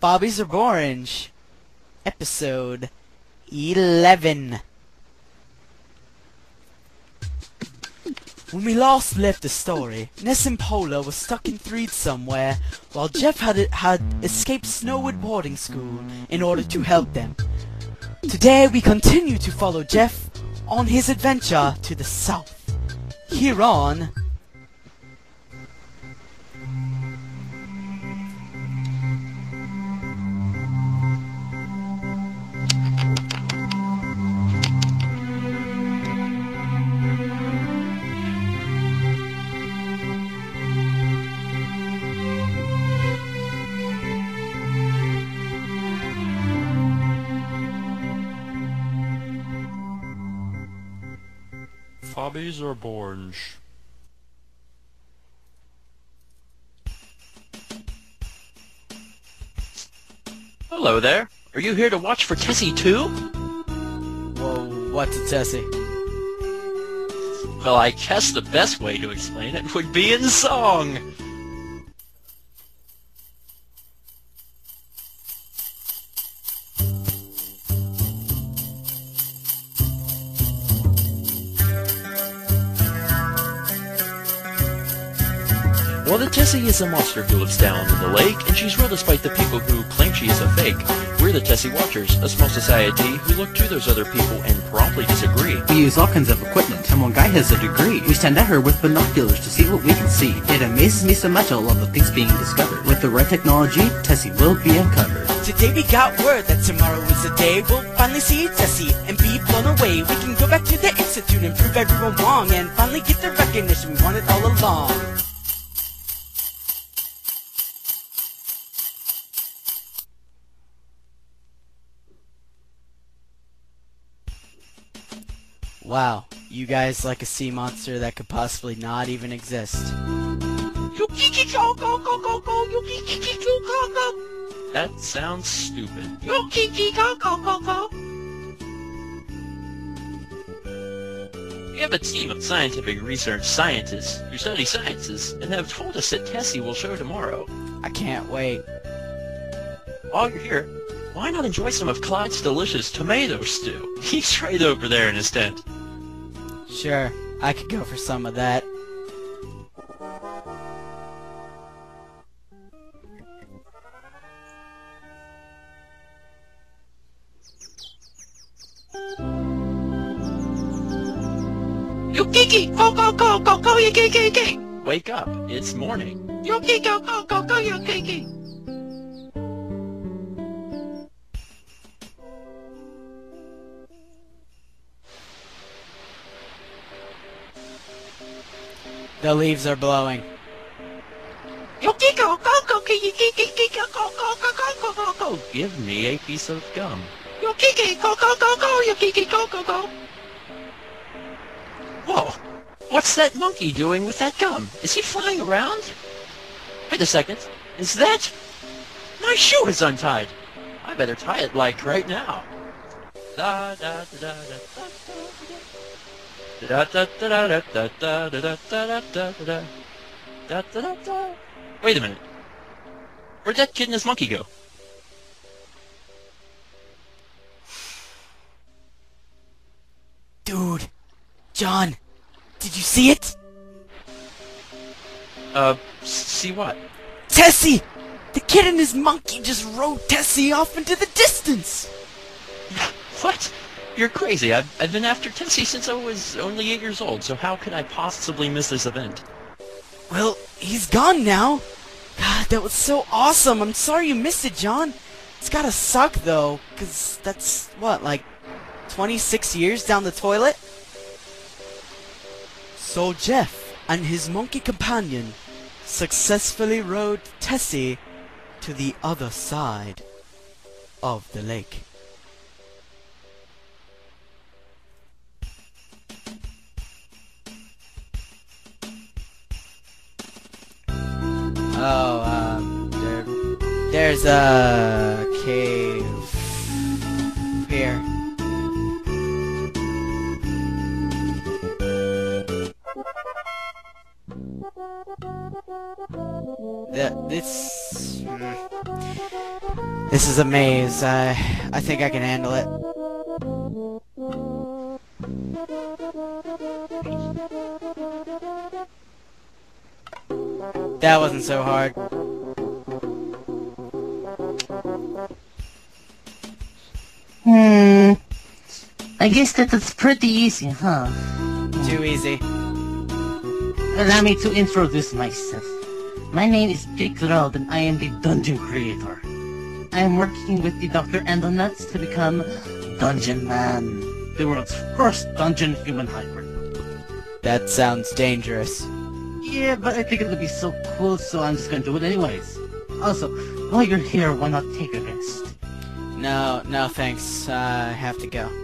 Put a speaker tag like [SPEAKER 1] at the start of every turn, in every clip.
[SPEAKER 1] Bobby's Are Orange, episode 11. When we last left the story, Ness and Pola were stuck in Threed somewhere, while Jeff had escaped Snowwood boarding school in order to help them. Today we continue to follow Jeff on his adventure to the south. Here on...
[SPEAKER 2] Bobby's Are Orange. Hello there. Are you here to watch for Tessie too?
[SPEAKER 1] Whoa, what's a Tessie?
[SPEAKER 2] Well, I guess the best way to explain it would be in song. Well, the Tessie is a monster who lives down in the lake, and she's real despite the people who claim she is a fake. We're the Tessie Watchers, a small society who look to those other people and promptly disagree.
[SPEAKER 3] We use all kinds of equipment, and one guy has a degree. We stand at her with binoculars to see what we can see. It amazes me so much all of the things being discovered. With the right technology, Tessie will be uncovered.
[SPEAKER 1] Today we got word that tomorrow is the day we'll finally see Tessie and be blown away. We can go back to the Institute and prove everyone wrong and finally get the recognition we wanted all along. Wow, you guys like a sea monster that could possibly not even exist.
[SPEAKER 2] That sounds stupid. We have a team of scientific research scientists who study sciences and have told us that Tessie will show tomorrow.
[SPEAKER 1] I can't wait.
[SPEAKER 2] While you're here, why not enjoy some of Clyde's delicious tomato stew? He's right over there in his tent.
[SPEAKER 1] Sure, I could go for some of that.
[SPEAKER 2] You kiki! Go, go, go, go, go, you kiki! Wake up, it's morning. You kiki, go, go, go, go, you kiki!
[SPEAKER 1] The leaves are blowing.
[SPEAKER 2] Give me a piece of gum. Whoa! What's that monkey doing with that gum? Is he flying around? Wait a second. Is that... My shoe is untied. I better tie it like right now. Da da da da da da. Da da da da da da da da da da da da da da. Wait a minute. Where'd that kid and his monkey go?
[SPEAKER 1] Dude, John, did you see it?
[SPEAKER 2] See what?
[SPEAKER 1] Tessie! The kid and his monkey just rode Tessie off into the distance!
[SPEAKER 2] What? You're crazy. I've been after Tessie since I was only 8 years old, so how could I possibly miss this event?
[SPEAKER 1] Well, he's gone now. God, that was so awesome. I'm sorry you missed it, John. It's gotta suck, though, because that's, what, like 26 years down the toilet? So Jeff and his monkey companion successfully rode Tessie to the other side of the lake. Oh, there's a cave here. This is a maze. I think I can handle it. That wasn't so hard.
[SPEAKER 4] I guess that was pretty easy, huh?
[SPEAKER 1] Too easy.
[SPEAKER 4] Allow me to introduce myself. My name is Jake Gerald and I am the Dungeon Creator. I am working with the Dr. Endelnuts to become Dungeon Man, the world's first dungeon human hybrid.
[SPEAKER 1] That sounds dangerous.
[SPEAKER 4] Yeah, but I think it would be so cool, so I'm just gonna do it anyways. Also, while you're here, why not take a rest?
[SPEAKER 1] No, thanks. I have to go.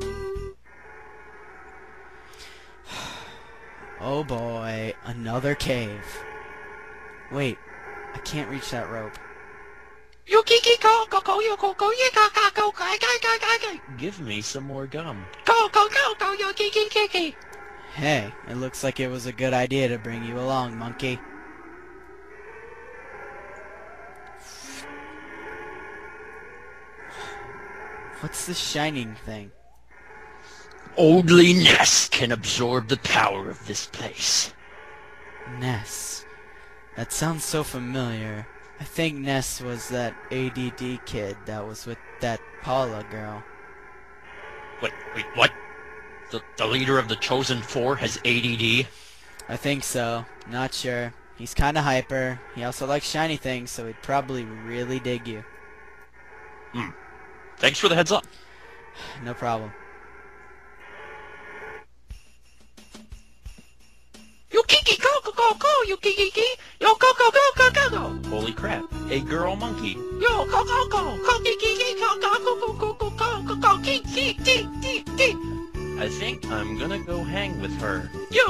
[SPEAKER 1] Oh boy, another cave. Wait, I can't reach that rope.
[SPEAKER 2] Give me some more gum.
[SPEAKER 1] Hey, it looks like it was a good idea to bring you along, monkey. What's this shining thing?
[SPEAKER 2] Only Ness can absorb the power of this place.
[SPEAKER 1] Ness. That sounds so familiar. I think Ness was that ADD kid that was with that Paula girl.
[SPEAKER 2] Wait, what? The leader of the Chosen Four has ADD?
[SPEAKER 1] I think so. Not sure. He's kinda hyper. He also likes shiny things, so he'd probably really dig you.
[SPEAKER 2] Thanks for the heads up.
[SPEAKER 1] No problem.
[SPEAKER 2] Holy crap, a girl monkey. I think I'm gonna go hang with her.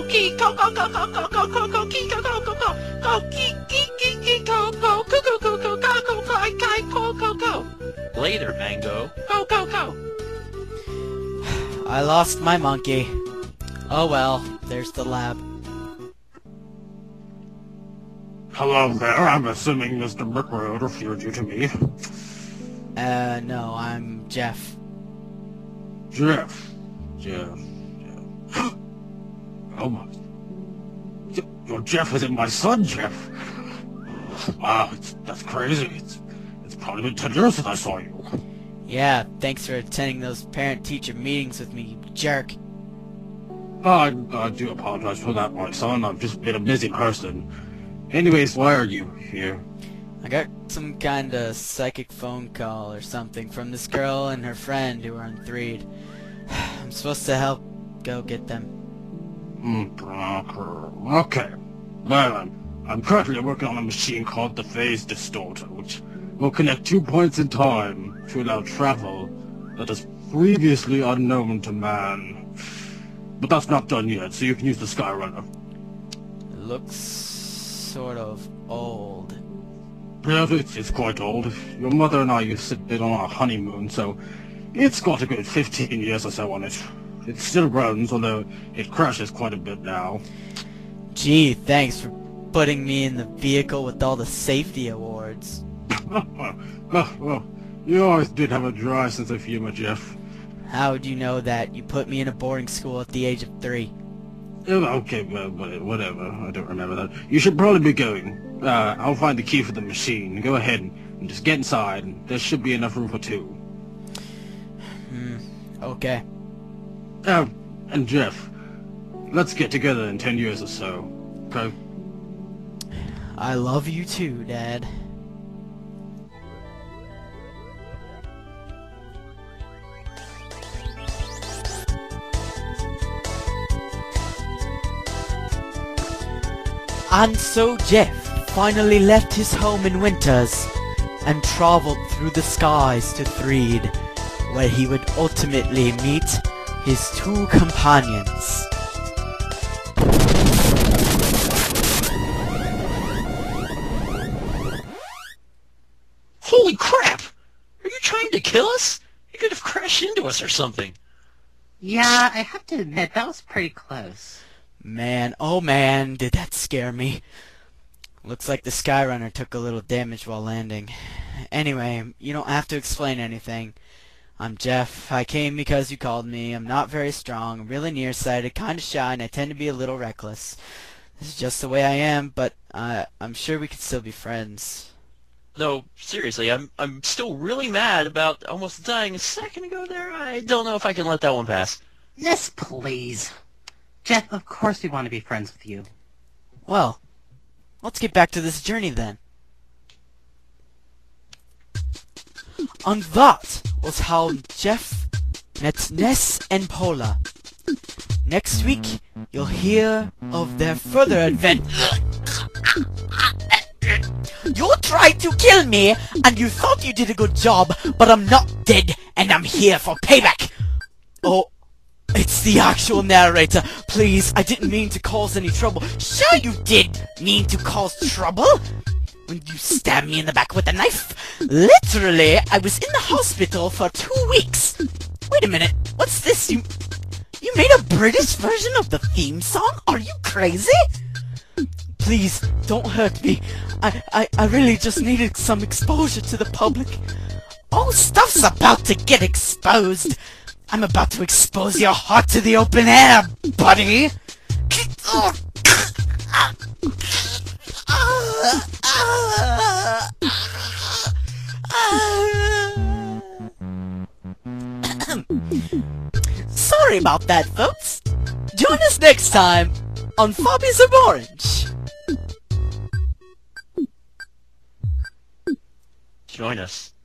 [SPEAKER 2] Later, Mango.
[SPEAKER 1] I lost my monkey. Oh well, there's the lab.
[SPEAKER 5] Hello there, I'm assuming Mr. McRoad referred you to me.
[SPEAKER 1] No, I'm Jeff.
[SPEAKER 5] Jeff. Oh my... Your Jeff isn't my son, Jeff. Wow, that's crazy. It's probably been 10 years since I saw you.
[SPEAKER 1] Yeah, thanks for attending those parent-teacher meetings with me, you jerk.
[SPEAKER 5] I do apologize for that, my son. I've just been a busy person. Anyways, why are you here?
[SPEAKER 1] I got some kinda psychic phone call or something from this girl and her friend who are on Threed. I'm supposed to help go get them.
[SPEAKER 5] Okay. Well, I'm currently working on a machine called the Phase Distorter, which will connect 2 points in time to allow travel that is previously unknown to man. But that's not done yet, so you can use the Skyrunner.
[SPEAKER 1] It looks sort of old.
[SPEAKER 5] Yeah, it's quite old. Your mother and I used to sit on our honeymoon, so it's got a good 15 years or so on it. It still runs, although it crashes quite a bit now.
[SPEAKER 1] Gee, thanks for putting me in the vehicle with all the safety awards.
[SPEAKER 5] Well, you always did have a dry sense of humor, Jeff.
[SPEAKER 1] How would you know that? You put me in a boarding school at the age of 3.
[SPEAKER 5] Okay, well, whatever. I don't remember that. You should probably be going. I'll find the key for the machine. Go ahead and just get inside, and there should be enough room for 2.
[SPEAKER 1] Okay.
[SPEAKER 5] Oh, and Jeff, let's get together in 10 years or so, okay?
[SPEAKER 1] I love you too, Dad. And so Jeff finally left his home in Winters and traveled through the skies to Threed, where he would ultimately meet his 2 companions.
[SPEAKER 2] Holy crap! Are you trying to kill us? You could have crashed into us or something.
[SPEAKER 4] Yeah, I have to admit, that was pretty close.
[SPEAKER 1] Man, oh man, did that scare me. Looks like the Skyrunner took a little damage while landing. Anyway, you don't have to explain anything. I'm Jeff. I came because you called me. I'm not very strong. I'm really nearsighted, kind of shy, and I tend to be a little reckless. This is just the way I am, but I'm sure we could still be friends.
[SPEAKER 2] No, seriously, I'm still really mad about almost dying a second ago there. I don't know if I can let that one pass.
[SPEAKER 4] Yes, please. Jeff, of course we want to be friends with you.
[SPEAKER 1] Well, let's get back to this journey then. And that was how Jeff met Ness and Pola. Next week, you'll hear of their further adventure. You tried to kill me, and you thought you did a good job, but I'm not dead, and I'm here for payback. Oh, it's the actual narrator. Please, I didn't mean to cause any trouble. Sure you did mean to cause trouble. When you stabbed me in the back with a knife. Literally, I was in the hospital for 2 weeks. Wait a minute, what's this? You made a British version of the theme song? Are you crazy? Please, don't hurt me. I really just needed some exposure to the public. Oh, stuff's about to get exposed. I'm about to expose your heart to the open air, buddy. Sorry about that, folks. Join us next time on Fobbies of Orange.
[SPEAKER 2] Join us.